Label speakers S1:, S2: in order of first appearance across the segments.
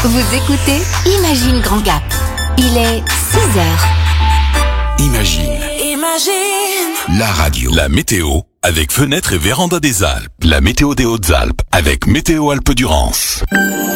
S1: Vous écoutez Imagine Grand Gap. Il est 6h.
S2: Imagine. La radio. La météo avec Fenêtres et Véranda des Alpes. La météo des Hautes-Alpes avec Météo Alpes-Durance.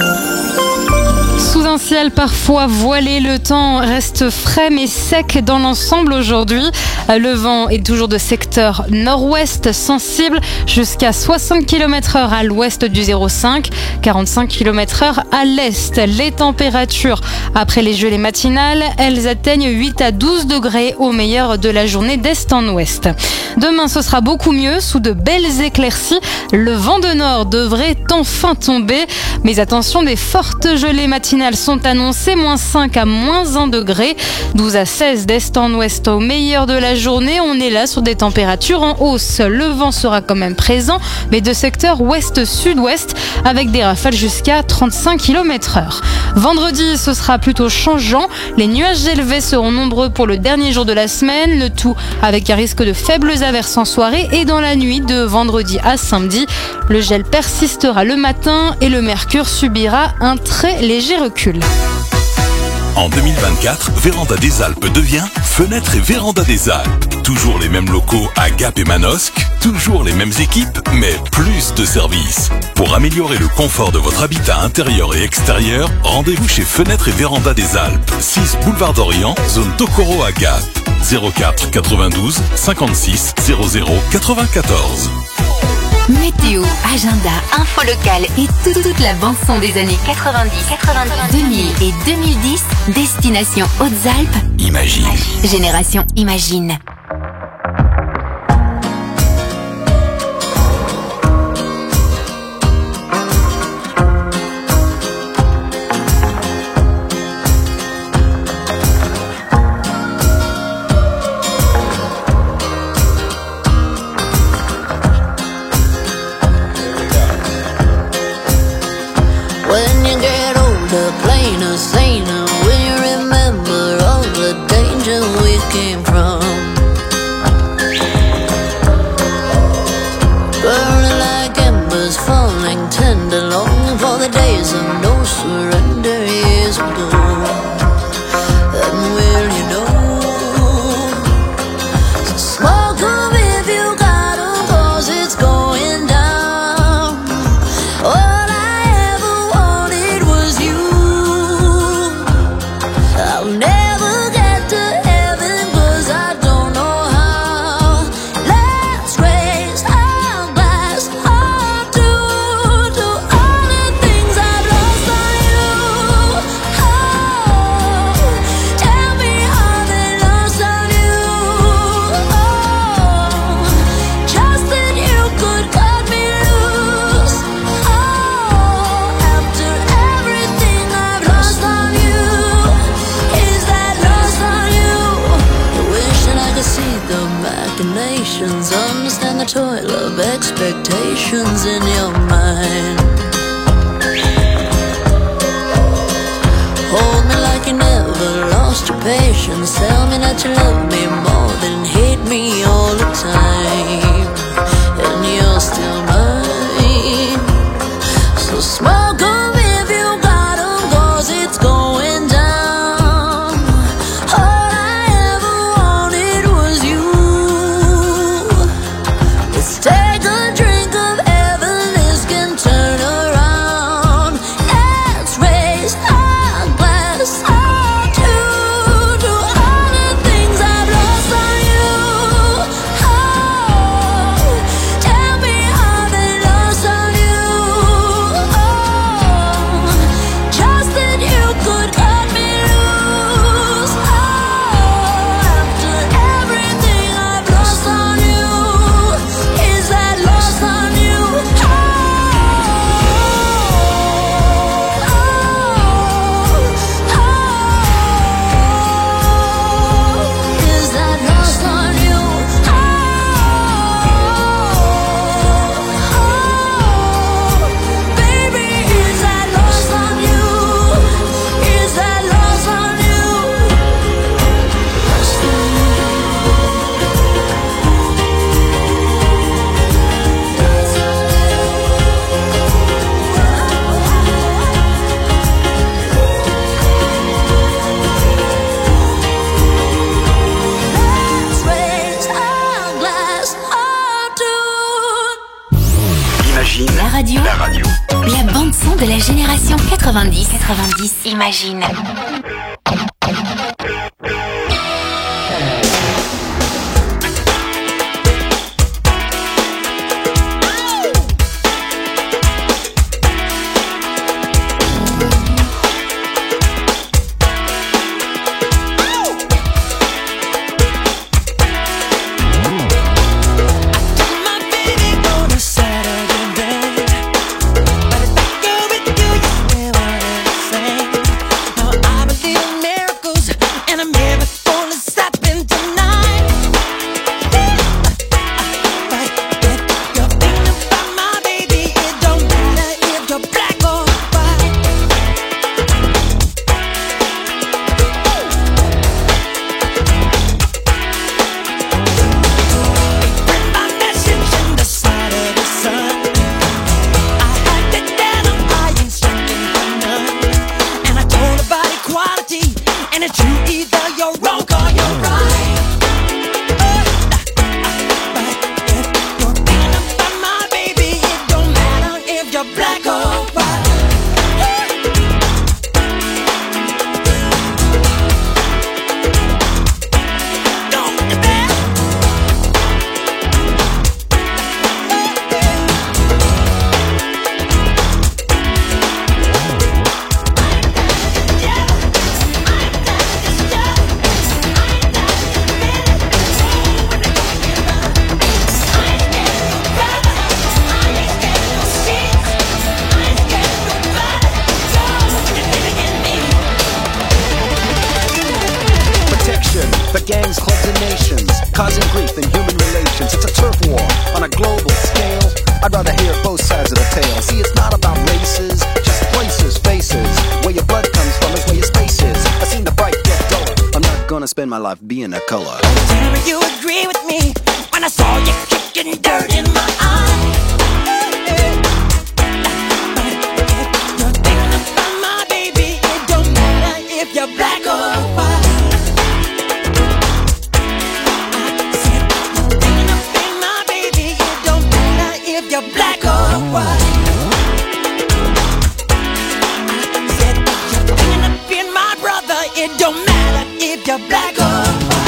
S3: Sous un ciel parfois voilé, le temps reste frais mais sec dans l'ensemble aujourd'hui. Le vent est toujours de secteur nord-ouest, sensible jusqu'à 60 km/h à l'ouest du 0,5, 45 km/h à l'est. Les températures, après les gelées matinales, elles atteignent 8 à 12 degrés au meilleur de la journée d'est en ouest. Demain, ce sera beaucoup mieux, sous de belles éclaircies. Le vent de nord devrait enfin tomber. Mais attention, des fortes gelées matinales sont annoncées, -5 à -1 degré, 12 à 16 d'est en ouest au meilleur de la journée. On est là sur des températures en hausse. Le vent sera quand même présent, mais de secteur ouest-sud-ouest, avec des rafales jusqu'à 35 km/h. Vendredi, ce sera plutôt changeant. Les nuages élevés seront nombreux pour le dernier jour de la semaine, le tout avec un risque de faibles averses en soirée et dans la nuit de vendredi à samedi. Le gel persistera le matin et le mercure subira un très léger recul.
S2: En 2024, Véranda des Alpes devient Fenêtres et Véranda des Alpes. Toujours les mêmes locaux à Gap et Manosque, toujours les mêmes équipes, mais plus de services. Pour améliorer le confort de votre habitat intérieur et extérieur, rendez-vous chez Fenêtres et Véranda des Alpes, 6 boulevard d'Orient, zone Tokoro à Gap. 04 92 56 00 94.
S1: Météo, agenda, info locale et toute la bande-son des années 90, 2000 et 2010. Destination Hautes-Alpes.
S2: Imagine.
S1: Génération Imagine.
S4: Plainer, saner, when you remember all the danger we came from. Burning like embers, falling tender, longing for the days of no surrender years ago. And will you know? So smoke 'em if you got 'em, 'cause it's going down. All I ever wanted was you. I'll never get to heaven 'cause I don't know how. Let's raise our glass up to all the things I've lost on you. Oh, tell me how they lost on you. Oh, just that you could cut me loose. Oh, after everything I've lost on you. Is that lost on you? I wish that I could see the machinations, understand the toil of expectations in your mind. Hold me like you never lost your patience. Tell me that you love me more than hate me all the time. And you're still mine. So smoke 'em if you got 'em, 'cause it's going down. All I ever wanted was you. Let's take a drink of heaven, this can turn around. Let's raise our glass up to all the things I've lost on you. Oh, tell me how they lost on you. Oh,
S1: son de la génération 90. Imagine.
S5: Spend my life being a color.
S6: Did you agree with me when I saw you kicking dirt in my eye? You're thinking about my baby. It don't matter if you're black or white. I said you're thinking about my baby. It don't matter if you're black or white. I said you're thinking about my brother. It don't matter if you're black or white.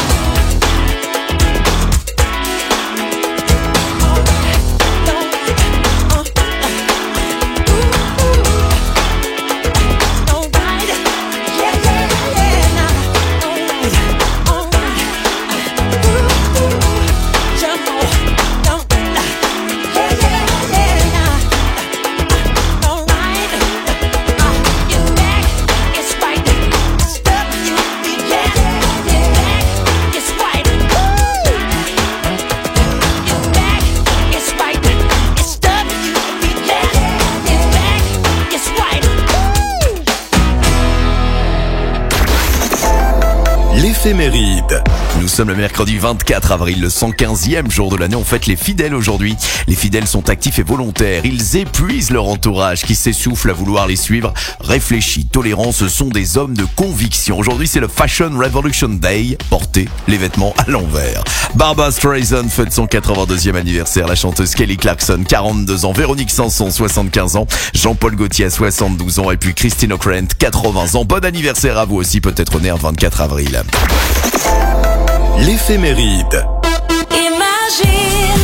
S7: Éphéméride. Nous sommes le mercredi 24 avril, le 115e jour de l'année. On fête les fidèles aujourd'hui. Les fidèles sont actifs et volontaires. Ils épuisent leur entourage qui s'essouffle à vouloir les suivre. Réfléchis, tolérants, ce sont des hommes de conviction. Aujourd'hui, c'est le Fashion Revolution Day. Portez les vêtements à l'envers. Barbra Streisand fête son 82e anniversaire. La chanteuse Kelly Clarkson, 42 ans. Véronique Sanson, 75 ans. Jean-Paul Gaultier, 72 ans. Et puis Christine O'Krent, 80 ans. Bon anniversaire à vous aussi, peut-être né un 24 avril. L'éphéméride.
S4: Imagine.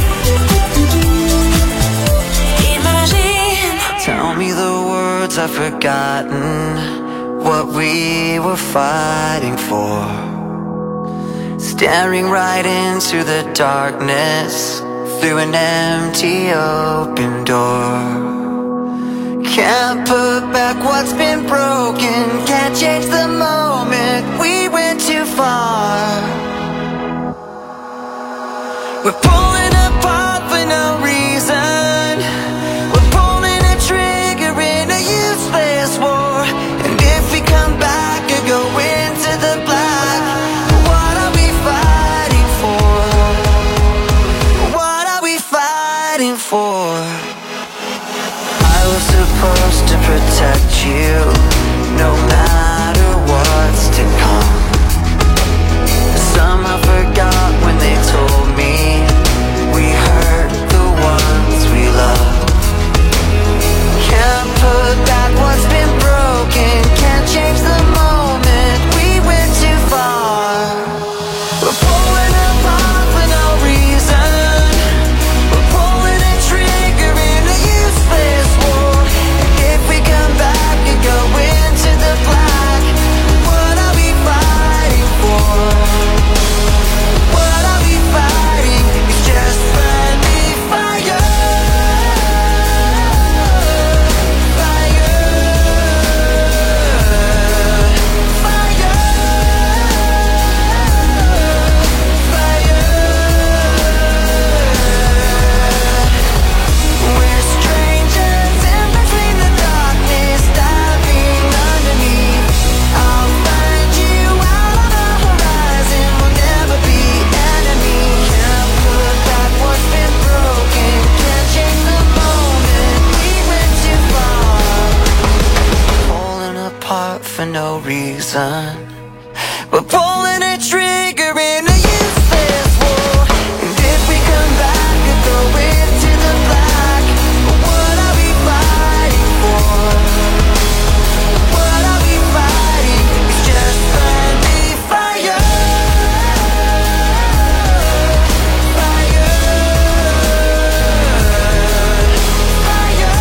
S4: Tell me the words I've forgotten, what we were fighting for. Staring right into the darkness through an empty open door. Can't put back what's been broken, can't change the moment we went too far. We're pulling apart for no reason. We're pulling a trigger in a useless war. And if we come back and go into the black, what are we fighting for? What are we fighting for? I was supposed to protect you, no matter what's to come. Somehow forgot when they told me we hurt the ones we love. Can't
S6: for no reason. We're pulling a trigger in a useless war. And if we come back, we'll go into the black. What are we fighting for? What are we fighting? It's just friendly fire. Fire. Fire.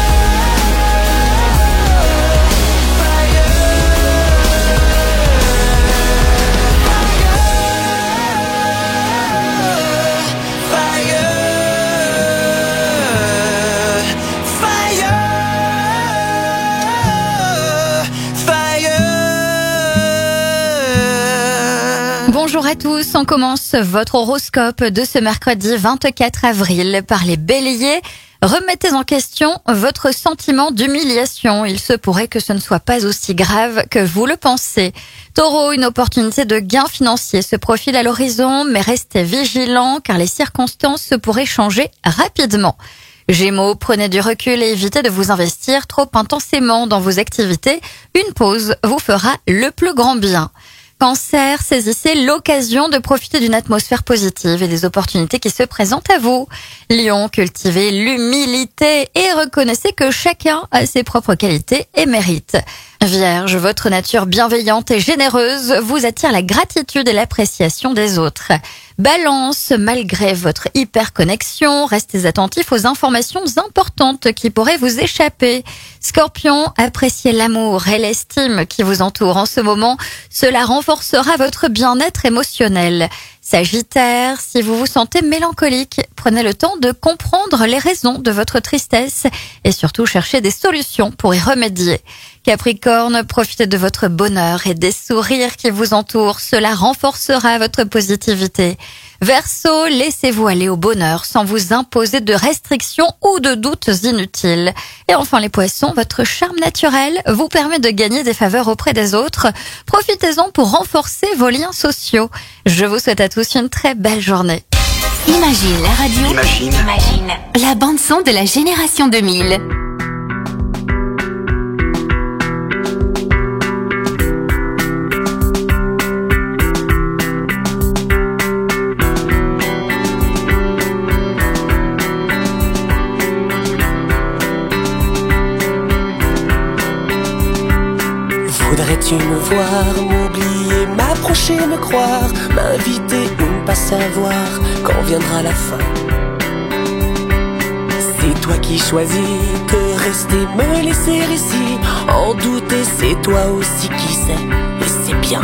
S8: Bonjour à tous, on commence votre horoscope de ce mercredi 24 avril par les béliers. Remettez en question votre sentiment d'humiliation. Il se pourrait que ce ne soit pas aussi grave que vous le pensez. Taureau, une opportunité de gain financier se profile à l'horizon, mais restez vigilant car les circonstances pourraient changer rapidement. Gémeaux, prenez du recul et évitez de vous investir trop intensément dans vos activités. Une pause vous fera le plus grand bien. Cancer, saisissez l'occasion de profiter d'une atmosphère positive et des opportunités qui se présentent à vous. Lion, cultivez l'humilité et reconnaissez que chacun a ses propres qualités et mérites. Vierge, votre nature bienveillante et généreuse vous attire la gratitude et l'appréciation des autres. Balance, malgré votre hyperconnexion, restez attentif aux informations importantes qui pourraient vous échapper. Scorpion, appréciez l'amour et l'estime qui vous entourent en ce moment. Cela renforcera votre bien-être émotionnel. Sagittaire, si vous vous sentez mélancolique, prenez le temps de comprendre les raisons de votre tristesse et surtout cherchez des solutions pour y remédier. Capricorne, profitez de votre bonheur et des sourires qui vous entourent. Cela renforcera votre positivité. Verseau, laissez-vous aller au bonheur sans vous imposer de restrictions ou de doutes inutiles. Et enfin les poissons, votre charme naturel vous permet de gagner des faveurs auprès des autres. Profitez-en pour renforcer vos liens sociaux. Je vous souhaite à tous une très belle journée.
S1: Imagine la radio. Imagine. La bande son de la génération 2000.
S6: Voudrais-tu me voir, m'oublier, m'approcher, me croire, m'inviter ou ne pas savoir quand viendra la fin? C'est toi qui choisis de rester, me laisser ici, en douter, c'est toi aussi qui sais, et c'est bien.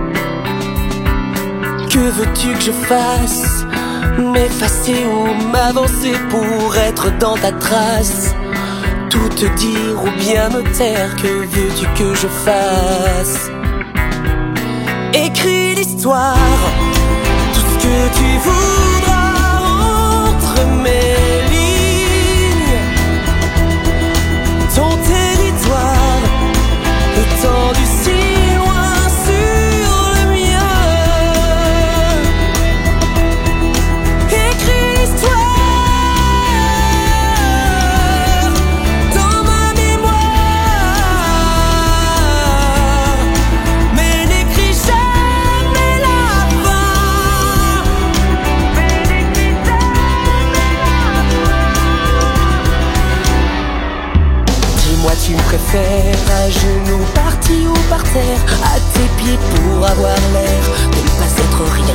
S6: Que veux-tu que je fasse? M'effacer ou m'avancer pour être dans ta trace? Tout te dire ou bien me taire, que veux-tu que je fasse? Écris l'histoire, tout ce que tu voudras entre mes lignes. Ton territoire étendu si loin sur le mien. Écris l'histoire. Tu préfères à genoux, parti ou par terre, à tes pieds pour avoir l'air de ne pas être rien?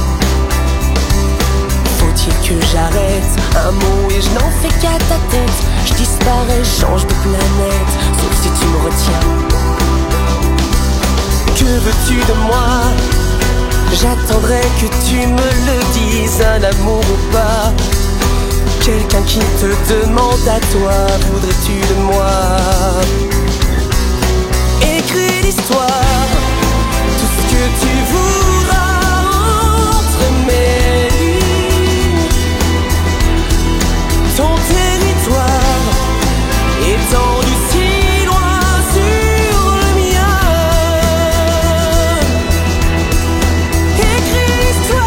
S6: Faut-il que j'arrête un mot et je n'en fais qu'à ta tête? Je disparais, change de planète, sauf si tu me retiens. Que veux-tu de moi? J'attendrai que tu me le dises, un amour ou pas. Quelqu'un qui te demande à toi, voudrais-tu de moi? Écris l'histoire, tout ce que tu voudras entre mes lignes. Ton territoire étendu si loin sur le mien. Écris l'histoire.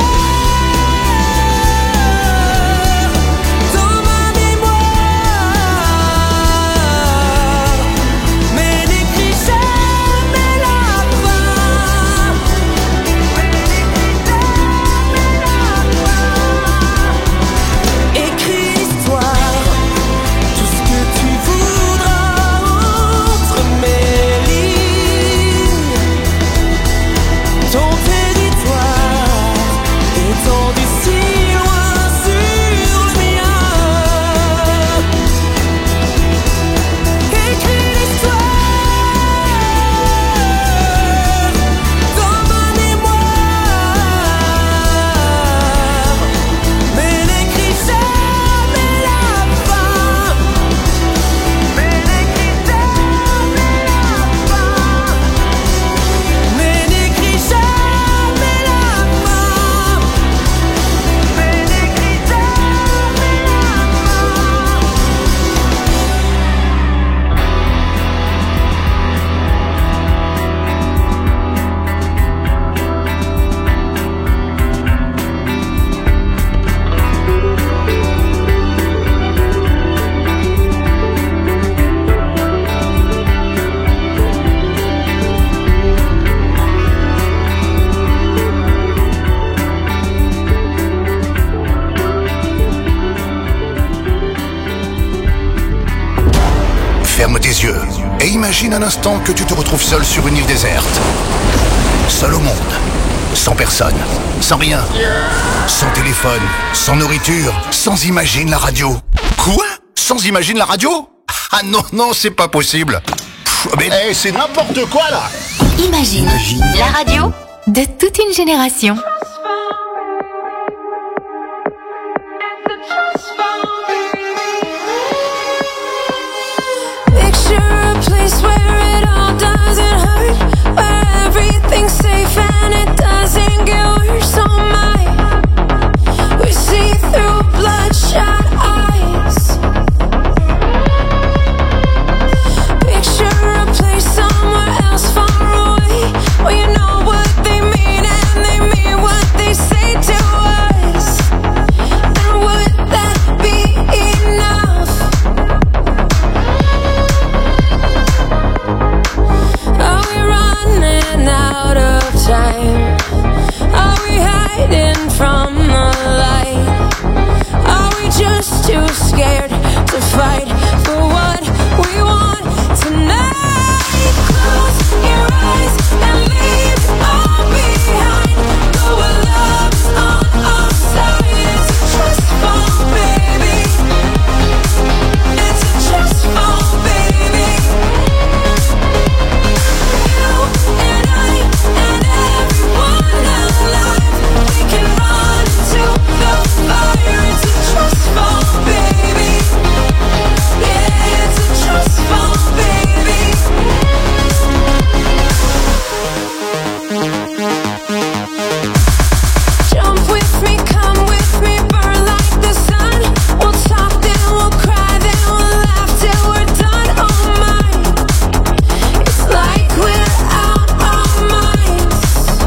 S6: Dans ma mémoire,
S9: Ferme tes yeux et imagine un instant que tu te retrouves seul sur une île déserte. Seul au monde. Sans personne. Sans rien. Sans téléphone. Sans nourriture. Sans Imagine la radio. Quoi? Sans Imagine la radio? Ah non, c'est pas possible. Mais c'est n'importe quoi là.
S1: Imagine, la radio de toute une génération.
S4: Picture a place where it all doesn't hurt, where everything's safe and it doesn't get worse. Oh my, we see through bloodshot eyes. Picture a place somewhere else far away, where you know what they mean and they mean what they say to us. And would that be enough? Are we running out of time? Are we hiding from the light? Are we just too scared to fight for what we want tonight? Close your eyes and leave it all behind. Go where love's on our side. It's a trust fall, baby. It's a trust fall, baby. You and I and everyone alive, we can run into the fire. It's a trust fall, baby. Yeah, it's a trust fall, baby. Jump with me, come with me, burn like the sun. We'll talk, then we'll cry, then we'll laugh till we're done. Oh my, it's like we're out our minds.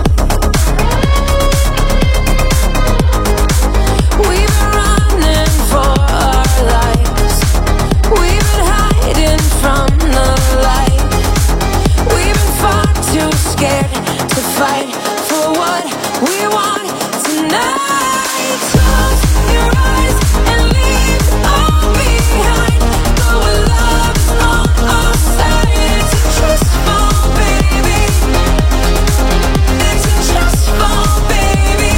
S4: We've been running for our lives. We've been hiding from the light. We've been far too scared to fight for what we want tonight. Close your eyes and leave it all behind. Go where love is on our side. It's a trust fall, baby. It's a trust fall, baby.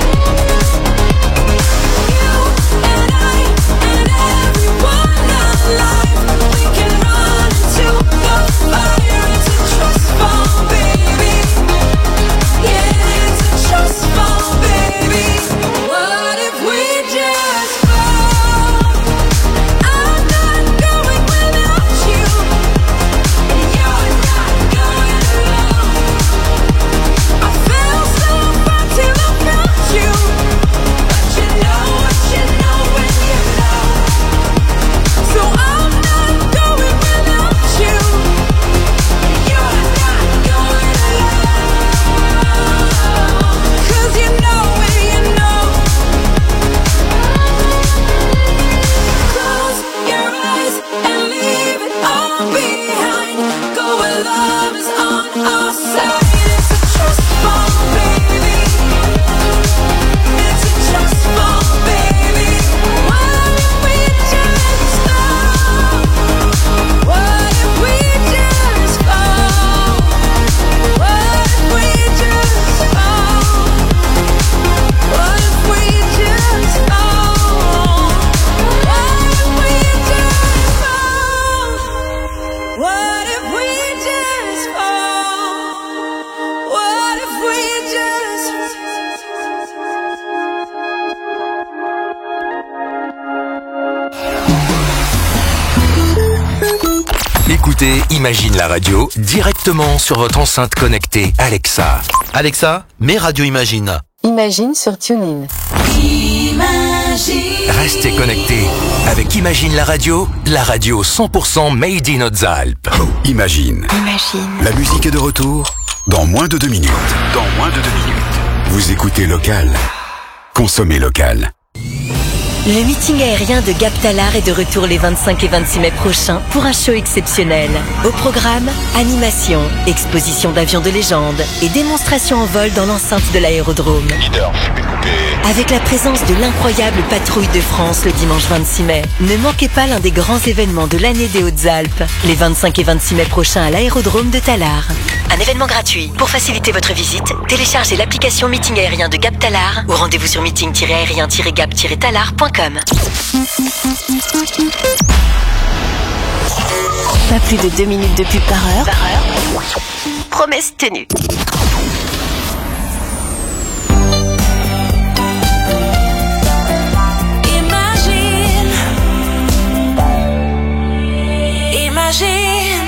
S4: You and I and everyone alive, we can run into the fire. It's a trust fall, baby. Yeah, it's a trust fall, baby. What if we just fall? I'm not going without you, and you're not going alone. I felt so far till I found you, but you know what you know when you know. So I'm not going without you, and you're not going alone. 'Cause you know when you know. Close your eyes and leave it all behind. Go where love is on our side. It's a trust fall, baby. It's a trust fall, baby. What if we just fall? What if we just fall? What if we just fall? What if we just fall? What if we just fall? What if we just fall? What if we just
S10: Écoutez Imagine la radio directement sur votre enceinte connectée Alexa.
S7: Alexa, mets Radio Imagine.
S11: Imagine sur TuneIn.
S10: Restez connectés avec Imagine la radio 100% made in Hautes-Alpes.
S2: Oh, Imagine. La musique est de retour dans moins de 2 minutes. Vous écoutez Local. Consommez local.
S12: Le meeting aérien de Gap Talar est de retour les 25 et 26 mai prochains pour un show exceptionnel. Au programme, animation, exposition d'avions de légende et démonstration en vol dans l'enceinte de l'aérodrome. Avec la présence de l'incroyable patrouille de France le dimanche 26 mai. Ne manquez pas l'un des grands événements de l'année des Hautes-Alpes, les 25 et 26 mai prochains à l'aérodrome de Talar. Un événement gratuit. Pour faciliter votre visite, téléchargez l'application Meeting aérien de Gap Talar ou rendez-vous sur meeting-aérien-gap-talar.com. Pas plus de 2 minutes de pub par heure. Promesse tenue.
S6: Imagine.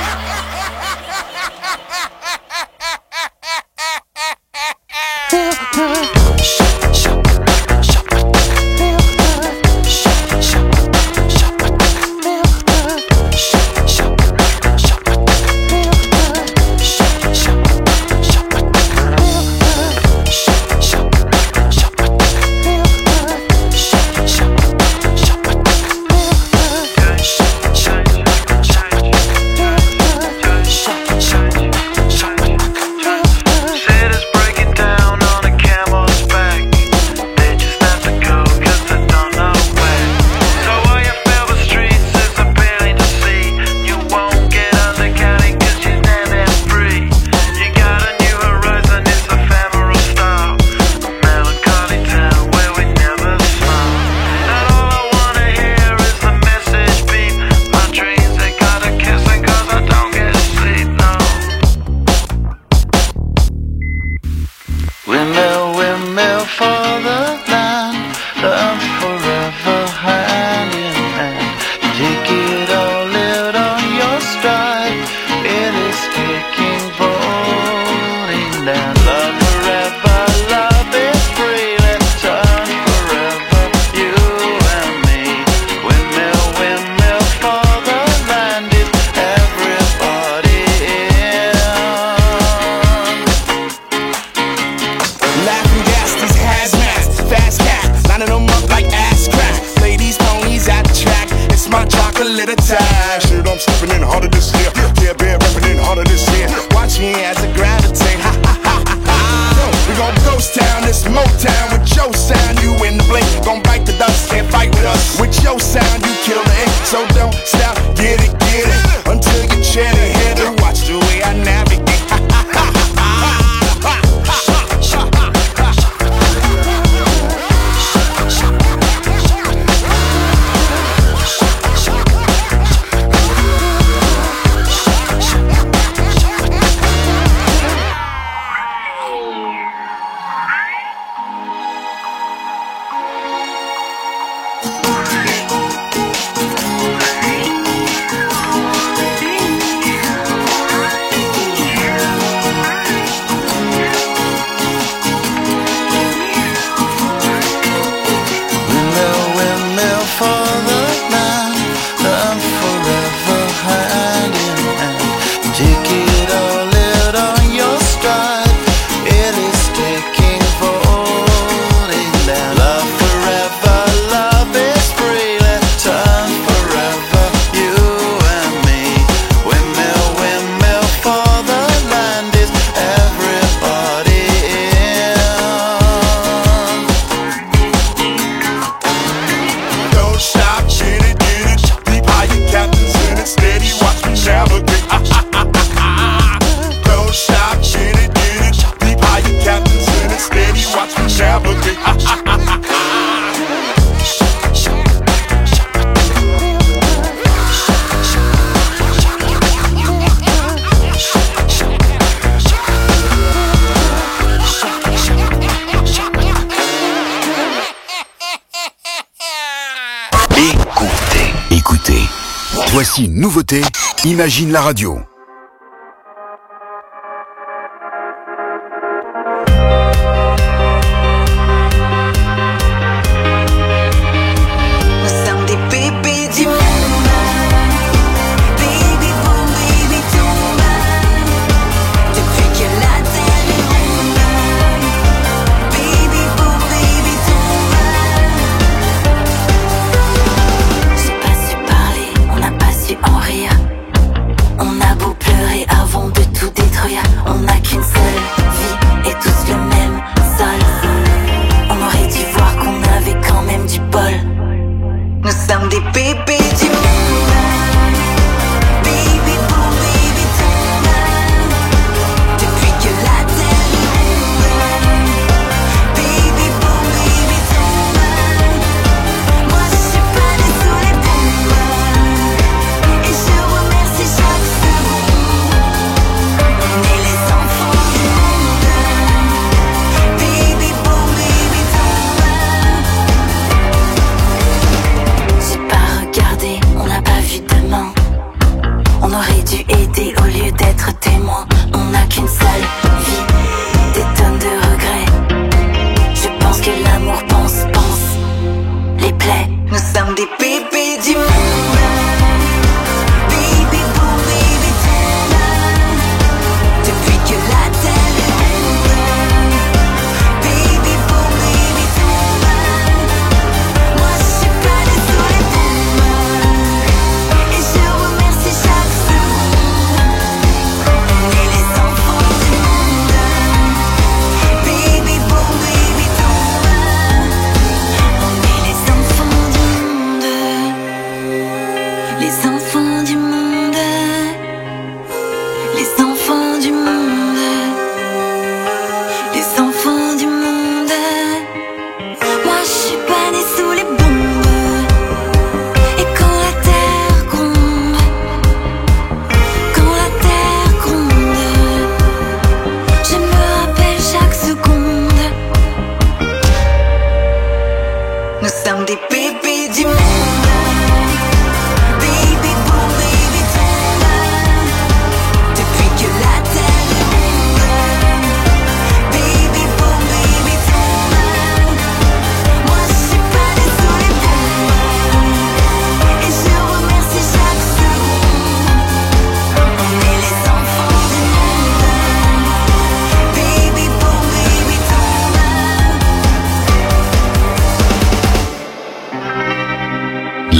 S9: Voici une nouveauté, Imagine la radio.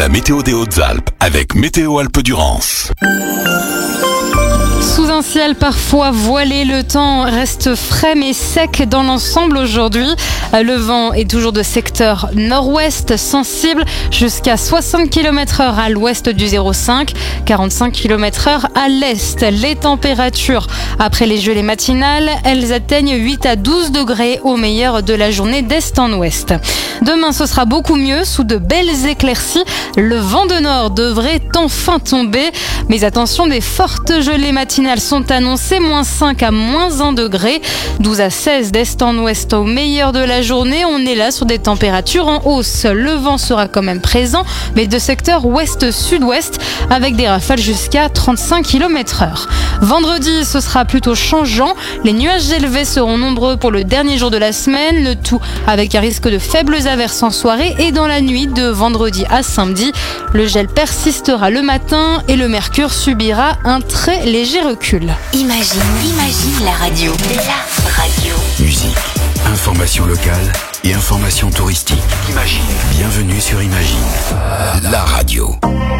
S2: la météo des Hautes-Alpes avec Météo Alpes-Durance.
S3: Sous un ciel parfois voilé, le temps reste frais mais sec dans l'ensemble aujourd'hui. Le vent est toujours de secteur nord-ouest, sensible jusqu'à 60 km/h à l'ouest du 0,5, 45 km/h à l'est. Les températures après les gelées matinales, elles atteignent 8 à 12 degrés au meilleur de la journée d'est en ouest. Demain, ce sera beaucoup mieux, sous de belles éclaircies. Le vent de nord devrait enfin tomber. Mais attention, des fortes gelées matinales sont annoncées, -5 à -1 degré, 12 à 16 d'est en ouest au meilleur de la journée. On est là sur des températures en hausse. Le vent sera quand même présent, mais de secteur ouest-sud-ouest, avec des rafales jusqu'à 35 km/h. Vendredi, ce sera plutôt changeant. Les nuages élevés seront nombreux pour le dernier jour de la semaine, le tout avec un risque de faibles averses en soirée et dans la nuit de vendredi à samedi. Le gel persistera le matin et le mercure subira un très léger recul.
S1: Imagine la radio. La radio.
S10: Musique, information locale et information touristique. Imagine. Bienvenue sur Imagine, la radio.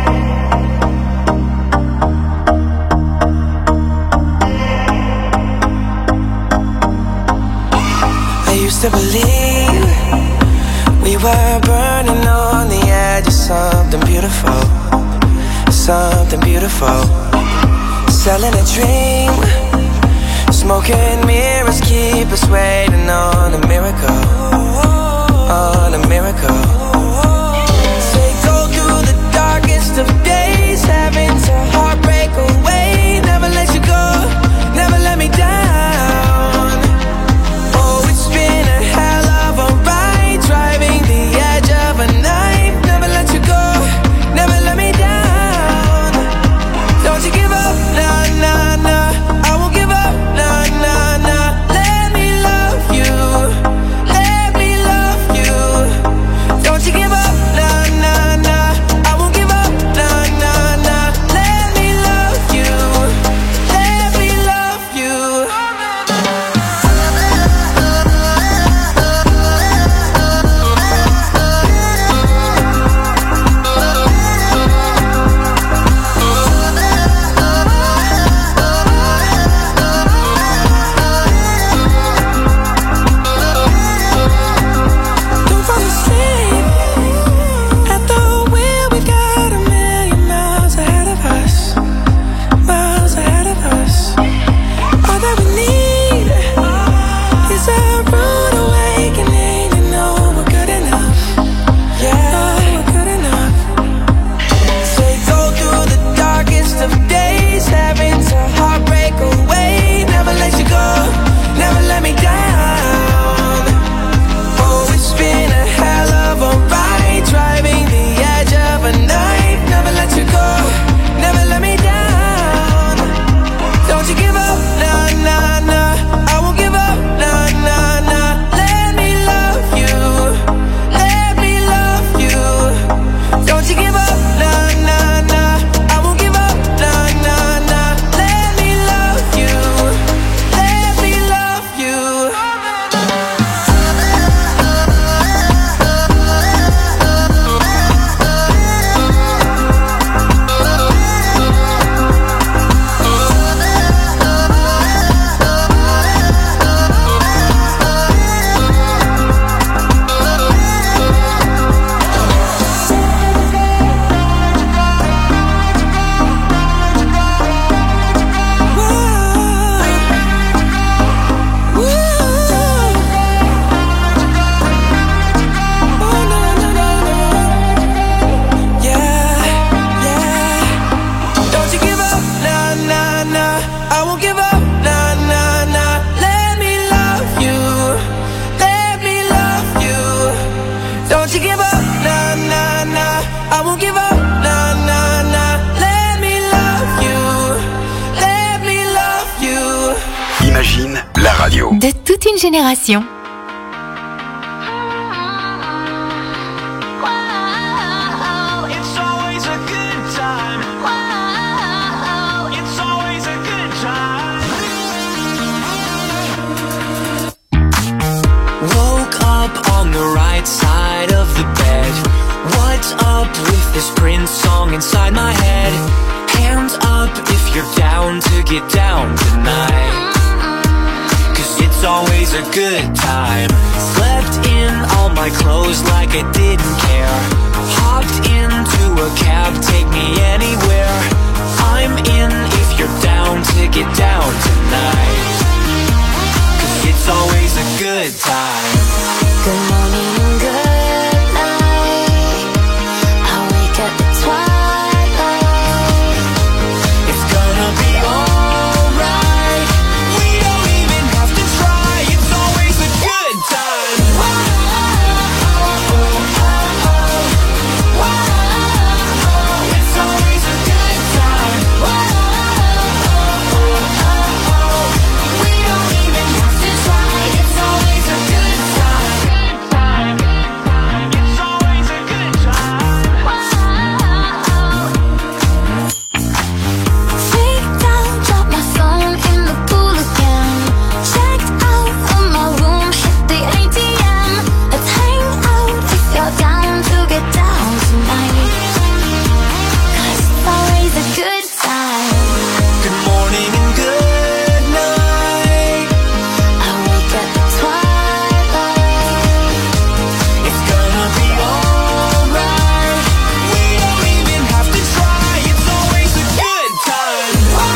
S6: I used to believe we were burning on the edge of something beautiful, something beautiful. Selling a dream, smoking mirrors keep us waiting on a miracle, on a miracle. Say go through the darkest of days, having to heartbreak away. Never let you go, never let me down. Oh, it's been a hell of a ride, driving the edge of a knife. Never let you go, never let me down. Don't you give up, nah, nah, nah. I won't give up, nah, nah, nah. Let me love you, let me love you. Don't you give up, nah, nah, nah. I won't give up, nah, nah, nah. Let me love you, let me love you. Don't fall asleep at the wheel. We've got a million miles ahead of us, miles ahead of us. All that we need is a rude awakening. You know we're good enough, yeah, we're good enough. Say go through the darkest of days, having to heartbreak away. Never let you go, never let me down. Oh, it's been a hell of a ride, driving the edge of a knife. Never let you go, never let me down. Don't you give up, nah, nah, nah. I won't give up, nah, nah, nah. Let me love you, let me love you. Don't you give up, nah, nah, nah. I won't give up, nah, nah, nah. Let me love you, let me love you. Don't you give up, nah, nah, nah. I won't give up, nah, nah, nah. Let me love you, let me love you. Don't you give up, nah, nah, nah. I won't give up, nah, nah, nah. Let me love you, let me love you.
S10: Imagine, la radio.
S1: De toute une génération.
S6: It's always a good time. It's always a good time. Woke up on the right side of the bed. What's up with this inside my head. Hands up if you're down to get down tonight. Cause it's always a good time. Slept in all my clothes like I didn't care. Hopped into a cab, take me anywhere. I'm in if you're down to get down tonight. Cause it's always a good time.
S4: Good morning and good night. I wake up at twilight.
S6: It's gonna be alright. We don't even have to try. It's always a good time. It's always a good time. We don't even have to try. It's always a good time. It's always a good time.
S4: Freaked out, dropped my phone in the pool again. Checked out of my room, hit the ATM. Let's hang out if you're down to get down tonight. Cause it's always a good time.
S6: Good morning and good night.
S4: I wake up at twilight.
S6: It's gonna be alright. We don't even have to try. It's always a good time.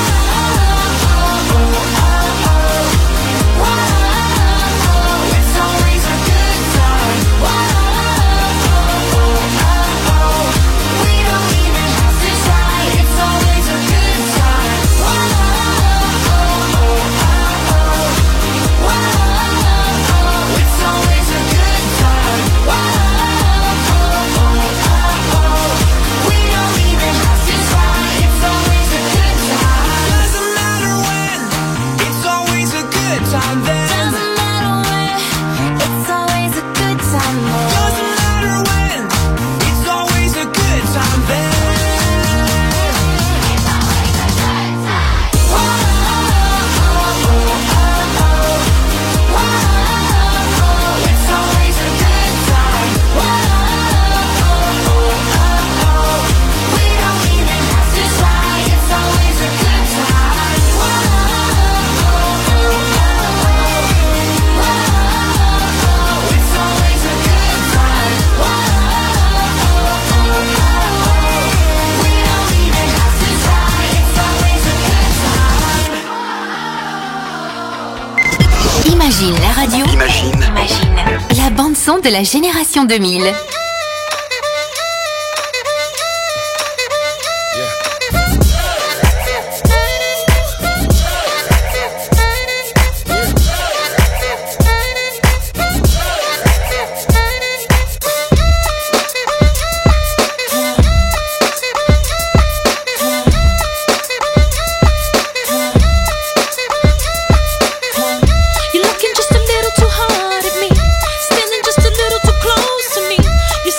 S6: It's always a good time. We don't even have to try. It's always a good time. It's always a good time. We don't even have to try. It's always a good time. Doesn't matter when. It's always a good time then.
S4: Doesn't matter when, it's always a good time.
S6: Doesn't matter when. It's always a good time then. It's always a good time. We don't even have to try. It's always a good time. It's always a good time. We don't even have to try. It's always a good time.
S1: Imagine la radio. Imagine la bande son de la génération 2000.
S13: You're looking just a little too hard at me, standing just a little too close to me. You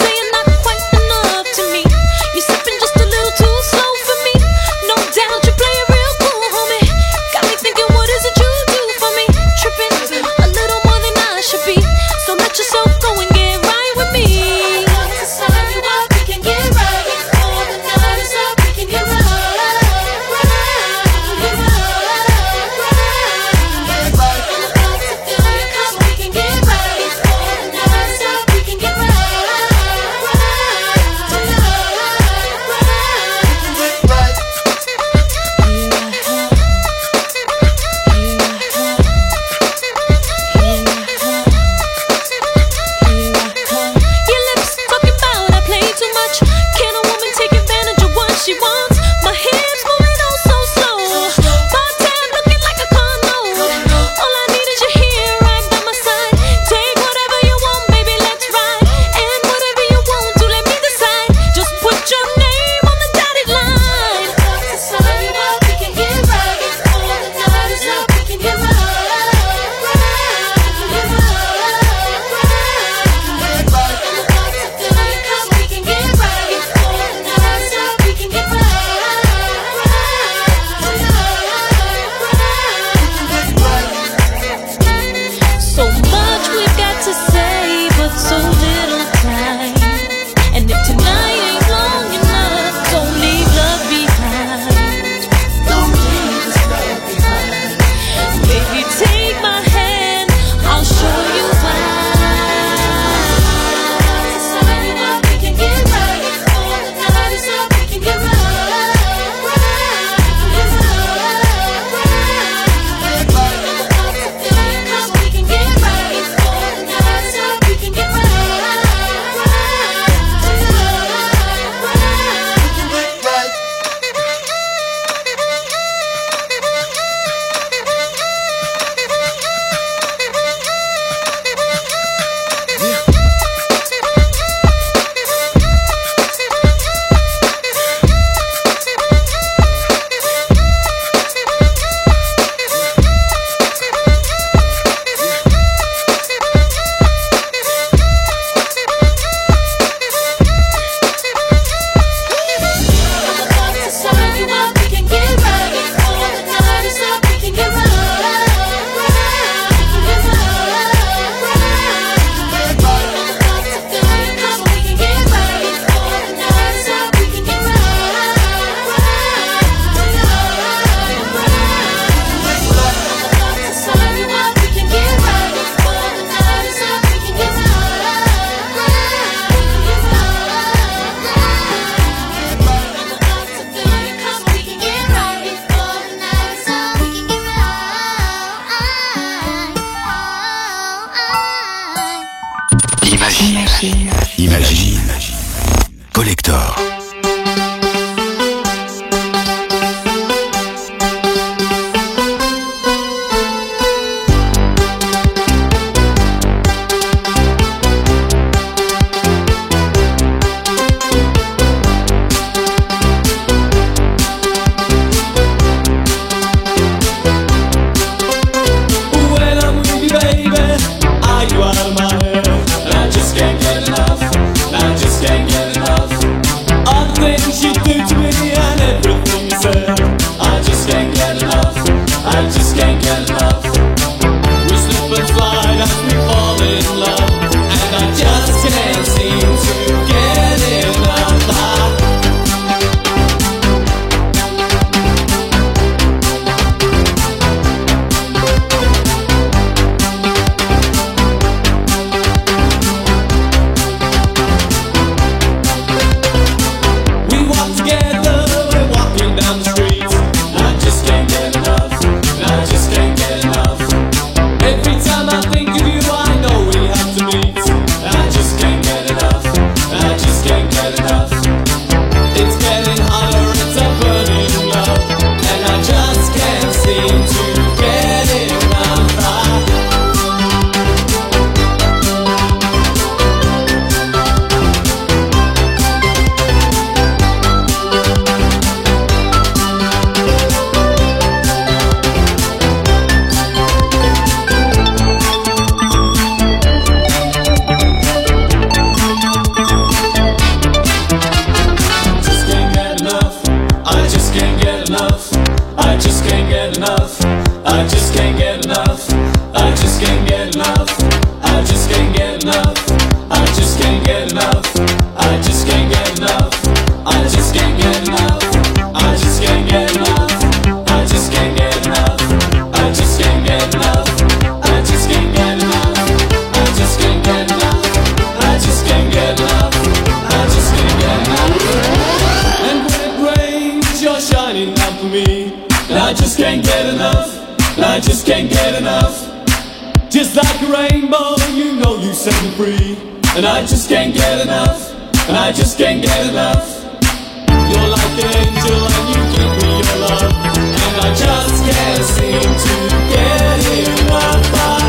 S13: I just can't get enough. I just can't get enough. I just can't get enough. I just can't get enough. I just can't get enough. I just can't get enough. I just can't get enough. I just can't get enough. I just can't get enough. I just can't get enough. I just can't get enough. I just can't get enough. I just can't get enough. I just can't get enough. And when it rains, you're shining out for me. And I just can't get enough. And I just can't get enough. Just like a rainbow, you know you set me free. And I just can't get enough. And I just can't get enough. You're like an angel and you give me your love. And I just can't seem to get enough.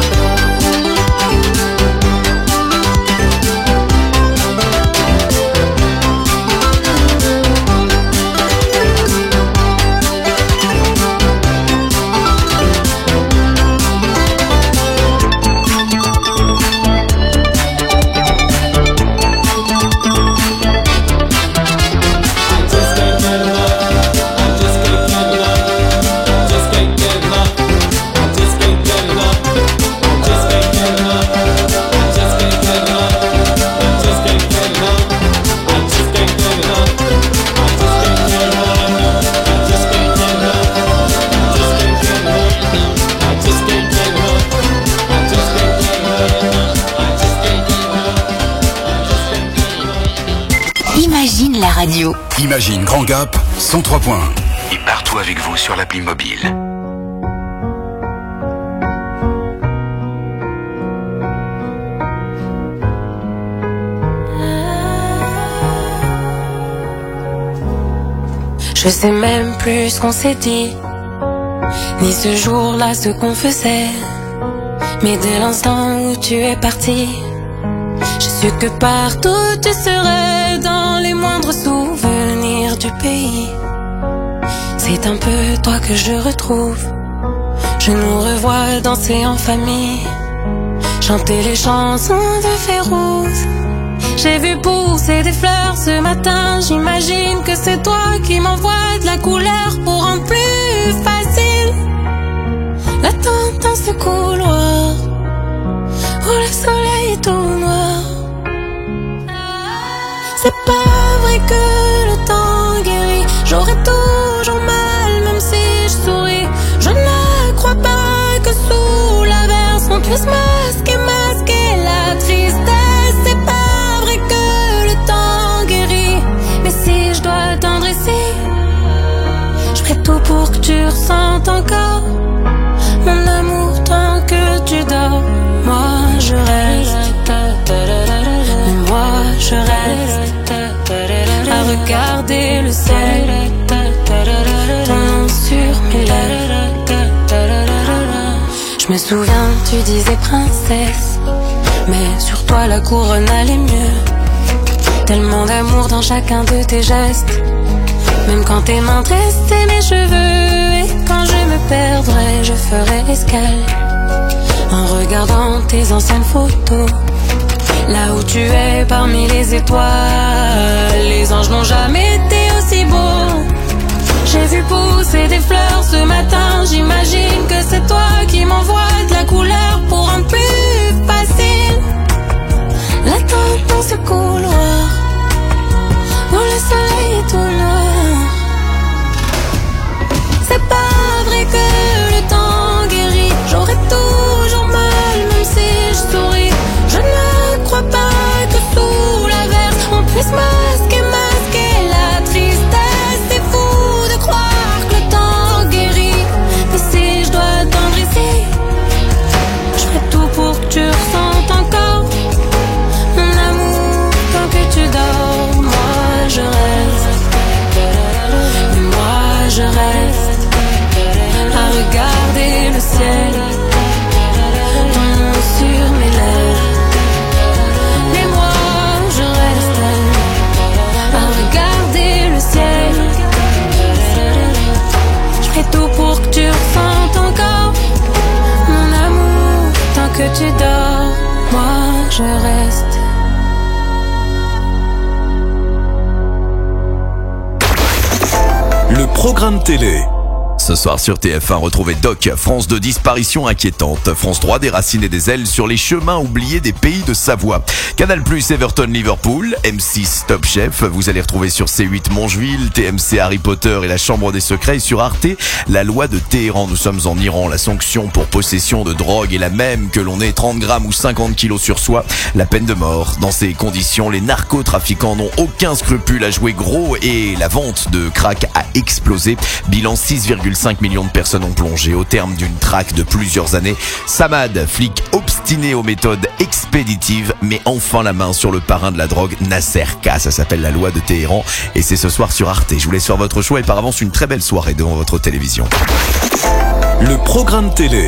S1: Imagine la radio.
S10: Imagine Grand Gap, 103 points. Et partout avec vous sur l'appli mobile.
S14: Je sais même plus ce qu'on s'est dit, ni ce jour-là ce qu'on faisait. Mais dès l'instant où tu es parti, j'ai su que partout tu serais, dans les moindres souvenirs du pays. C'est un peu toi que je retrouve. Je nous revois danser en famille, chanter les chansons de Férouz. J'ai vu pousser des fleurs ce matin. J'imagine que c'est toi qui m'envoies de la couleur pour rendre plus facile l'attente dans ce couloir où le soleil est tout noir. C'est pas vrai que le temps guérit. J'aurai toujours mal même si je souris. Je ne crois pas que sous l'averse on puisse masquer la tristesse. C'est pas vrai que le temps guérit. Mais si je dois attendre ici, je ferai tout pour que tu ressentes encore mon amour tant que tu dors. Moi je reste, mais moi je reste à regarder le ciel, ton nom sur mes lèvres. Je me souviens, tu disais princesse, mais sur toi la couronne allait mieux. Tellement d'amour dans chacun de tes gestes, même quand tes mains tressaient mes cheveux. Et quand je me perdrai, je ferai escale en regardant tes anciennes photos. Là où tu es parmi les étoiles, les anges n'ont jamais été aussi beaux. J'ai vu pousser des fleurs ce matin. J'imagine que c'est toi qui m'envoies de la couleur pour rendre plus facile l'attente dans ce couloir où le soleil est tout noir. C'est pas vrai que le temps guérit. J'aurai toujours mal même si je souris. Je ne crois pas que sous l'averse on puisse masquer la tristesse. C'est fou de croire que le temps guérit. Mais si je dois attendre ici, je ferai tout pour que tu ressentes encore mon amour tant que tu dors. Moi je reste, mais moi je reste à regarder le ciel, ton nom sur mes lèvres. Mais moi je reste à regarder le ciel. Je ferai tout pour que tu ressentes encore mon amour tant que tu dors. Moi je reste.
S2: Le programme télé.
S7: Ce soir sur TF1, retrouvez Doc, France 2, disparition inquiétante. France 3, des racines et des ailes sur les chemins oubliés des pays de Savoie. Canal+, Everton, Liverpool. M6, Top Chef. Vous allez retrouver sur C8, Mongeville. TMC, Harry Potter et la Chambre des Secrets. Et sur Arte, la loi de Téhéran. Nous sommes en Iran. La sanction pour possession de drogue est la même que l'on ait 30 grammes ou 50 kilos sur soi. La peine de mort. Dans ces conditions, les narcotrafiquants n'ont aucun scrupule à jouer gros et la vente de crack a explosé. Bilan 6,5 millions de personnes ont plongé au terme d'une traque de plusieurs années. Samad, flic obstiné aux méthodes expéditives, met enfin la main sur le parrain de la drogue, Nasser K. Ça s'appelle la loi de Téhéran et c'est ce soir sur Arte. Je vous laisse faire votre choix et par avance une très belle soirée devant votre télévision.
S2: Le programme télé.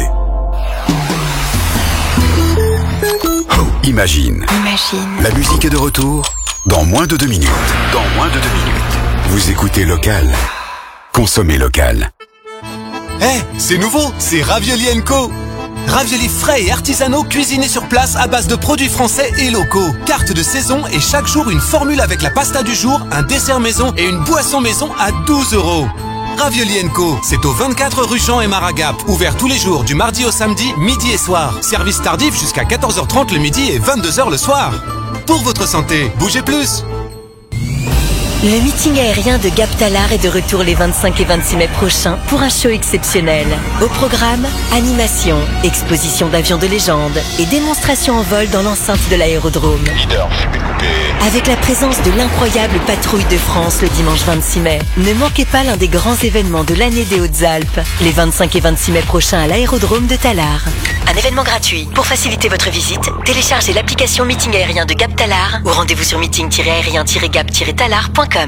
S10: Imagine. La musique est de retour dans moins de 2 minutes. Vous écoutez Local. Consommez local.
S15: C'est nouveau, c'est Ravioli & Co. Raviolis frais et artisanaux cuisinés sur place à base de produits français et locaux. Carte de saison et chaque jour une formule avec la pasta du jour, un dessert maison et une boisson maison à 12 €. Ravioli & Co, c'est au 24 rue Jean et Maragap. Ouvert tous les jours du mardi au samedi, midi et soir. Service tardif jusqu'à 14h30 le midi et 22h le soir. Pour votre santé, bougez plus.
S12: Le meeting aérien de Gap Talar est de retour les 25 et 26 mai prochains pour un show exceptionnel. Au programme, animation, exposition d'avions de légende et démonstration en vol dans l'enceinte de l'aérodrome. Avec la présence de l'incroyable patrouille de France le dimanche 26 mai. Ne manquez pas l'un des grands événements de l'année des Hautes-Alpes, les 25 et 26 mai prochains à l'aérodrome de Talar. Un événement gratuit. Pour faciliter votre visite, téléchargez l'application Meeting aérien de Gap Talar ou rendez-vous sur meeting-aérien-gap-talar.com.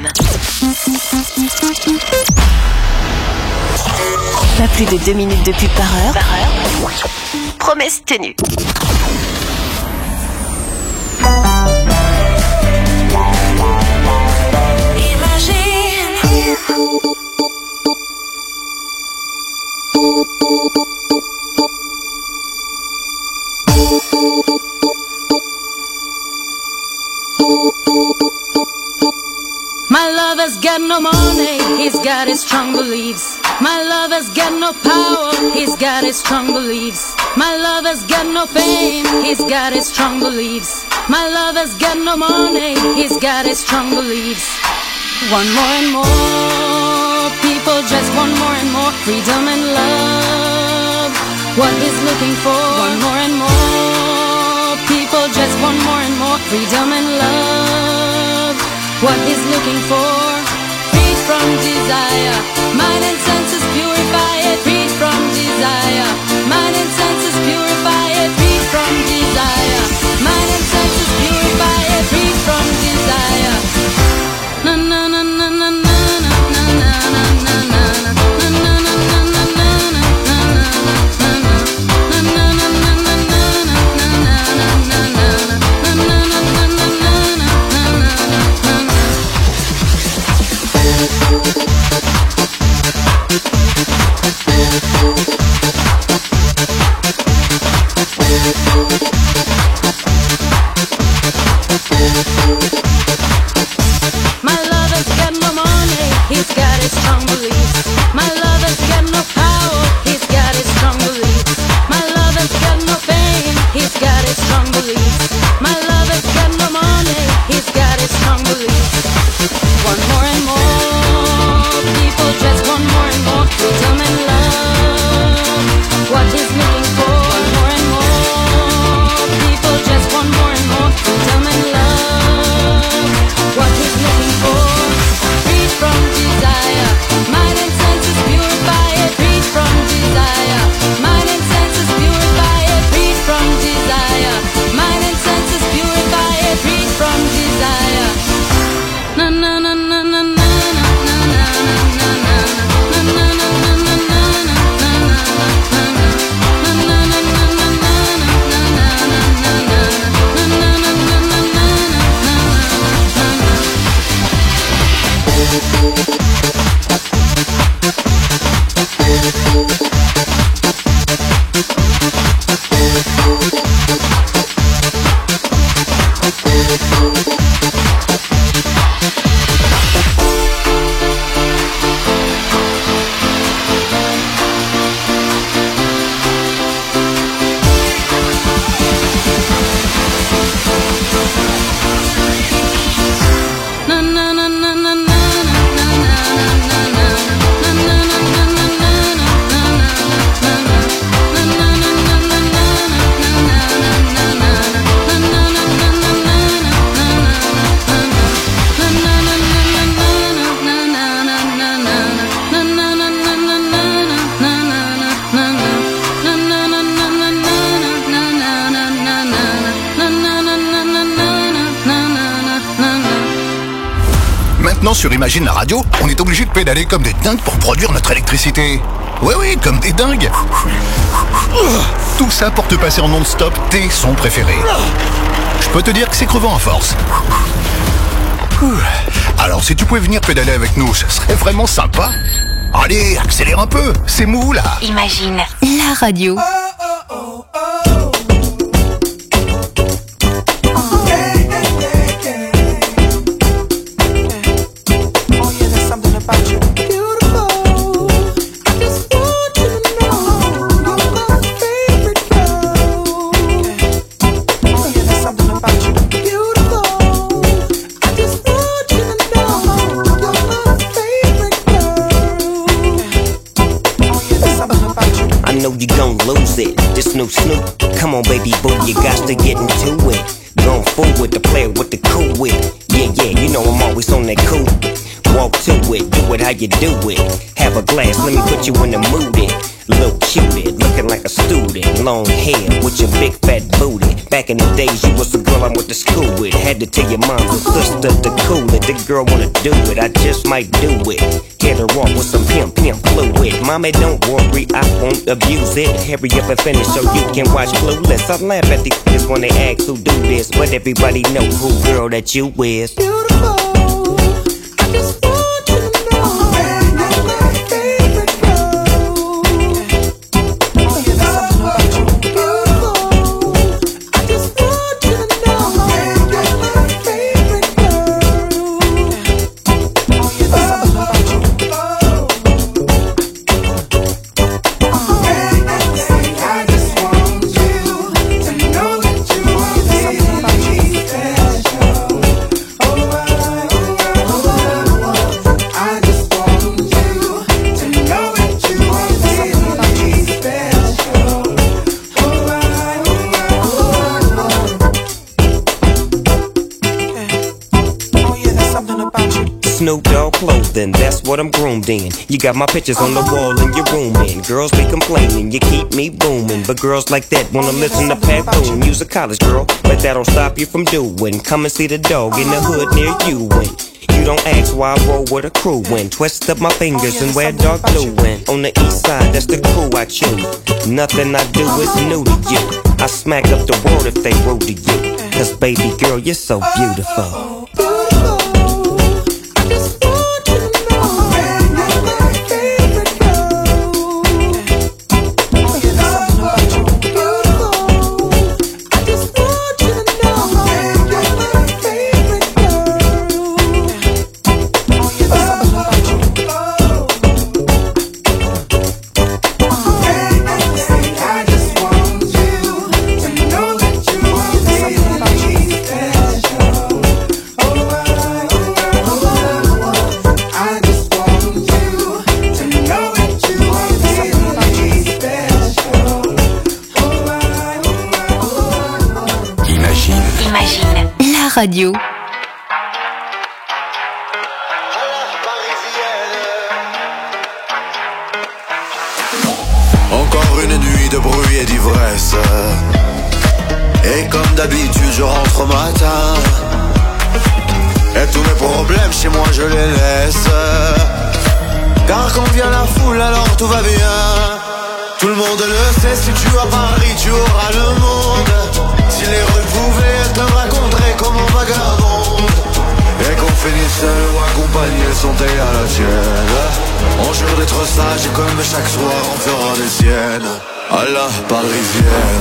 S12: Pas plus de 2 minutes de pub par heure. Promesse tenue.
S14: My lover's got no money, he's got his strong beliefs. My lover's got no power, he's got his strong beliefs. My lover's got no fame, he's got his strong beliefs. My lover's got no money, he's got his strong beliefs. One more and more, people just want more and more freedom and love. What he's looking for, one more and more, people just want more and more freedom and love. What he's looking for, freed from desire, mind and senses purify it, freed from desire, mind and senses purify it, freed from desire, mind and senses purify it, freed from desire. Na na na na na na na na na na na. My lover's got no money, he's got his strong beliefs. My lover's got no power, he's got his strong beliefs. My lover's got no fame, he's got his strong beliefs. My lover's got no money, he's got his strong beliefs. One more and more, people just want more and more freedom and love. What he's looking for, one more and more, people just want more and more freedom and love. What he's looking for, freed from desire, mind and senses purify it, freed from desire, mind and senses purify it, freed from desire, mind and senses purify it, freed from desire. Na na na na na na na na na na
S9: Maintenant, sur Imagine la radio, on est obligé de pédaler comme des dingues pour produire notre électricité. Oui, comme des dingues. Tout ça pour te passer en non-stop tes sons préférés. Je peux te dire que c'est crevant à force. Alors, si tu pouvais venir pédaler avec nous, ce serait vraiment sympa. Allez, accélère un peu, c'est mou là.
S1: Imagine la radio.
S16: Snoop, come on baby boo, you got to get into it. Going forward to play with the cool wit. Yeah, you know I'm always on that cool. Walk to it, do it how you do it. Have a glass, let me put you in the mood. Little cutie, looking like a student. Long hair with your big fat booty. Back in the days, you was the girl I went to school with. Had to tell your mom and sister to cool it. The girl wanna do it, I just might do it. Get her off with some pimp fluid. Mommy, don't worry, I won't abuse it. Hurry up and finish so you can watch Clueless. I laugh at these kids when they ask who do this, but everybody know who girl that you is. Beautiful. Snoop Dogg clothing, that's what I'm groomed in. You got my pictures on the wall in your room, and girls be complaining, you keep me booming. But girls like that wanna listen to Pat Boone. You's a college girl, but that don't stop you from doing. Come and see the dog in the hood near you, and you don't ask why I roll with a crew and twist up my fingers and wear dark blue. And on the east side, that's the crew I choose. Nothing I do is new to you. I smack up the world if they rude to you. Cause baby girl, you're so beautiful.
S1: Radio.
S17: Encore une nuit de bruit et d'ivresse. Et comme d'habitude je rentre au matin. Et tous mes problèmes chez moi je les laisse. Car quand vient la foule alors tout va bien. Tout le monde le sait, si tu as Paris tu auras le monde. Si les rues pouvaient te raconter comme on vagabonde. Et qu'on finisse seul ou accompagné, santé à la tienne. On jure d'être sage et comme chaque soir on fera des siennes. À la parisienne.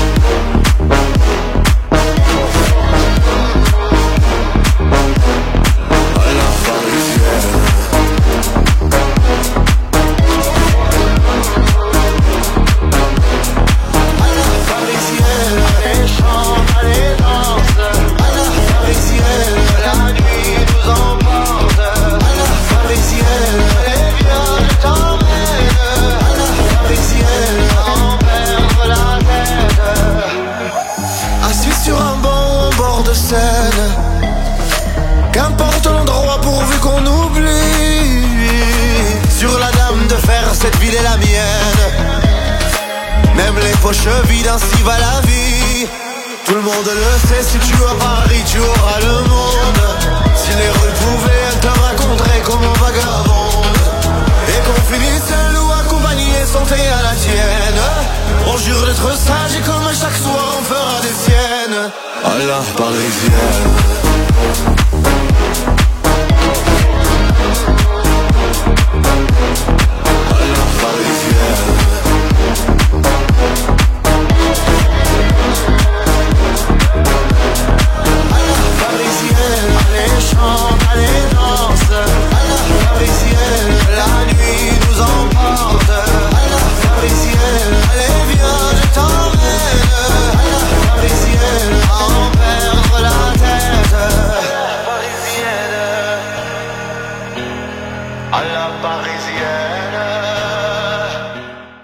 S17: Qu'importe l'endroit pourvu qu'on oublie. Sur la dame de fer, cette ville est la mienne. Même les poches vides, ainsi va la vie. Tout le monde le sait, si tu as Paris, tu auras le monde. Si les rues pouvaient te raconter comment vagabonde, et qu'on finisse seul ou accompagné, santé à la tienne. On jure d'être sage et comme chaque soir on fera des siennes à la parisienne.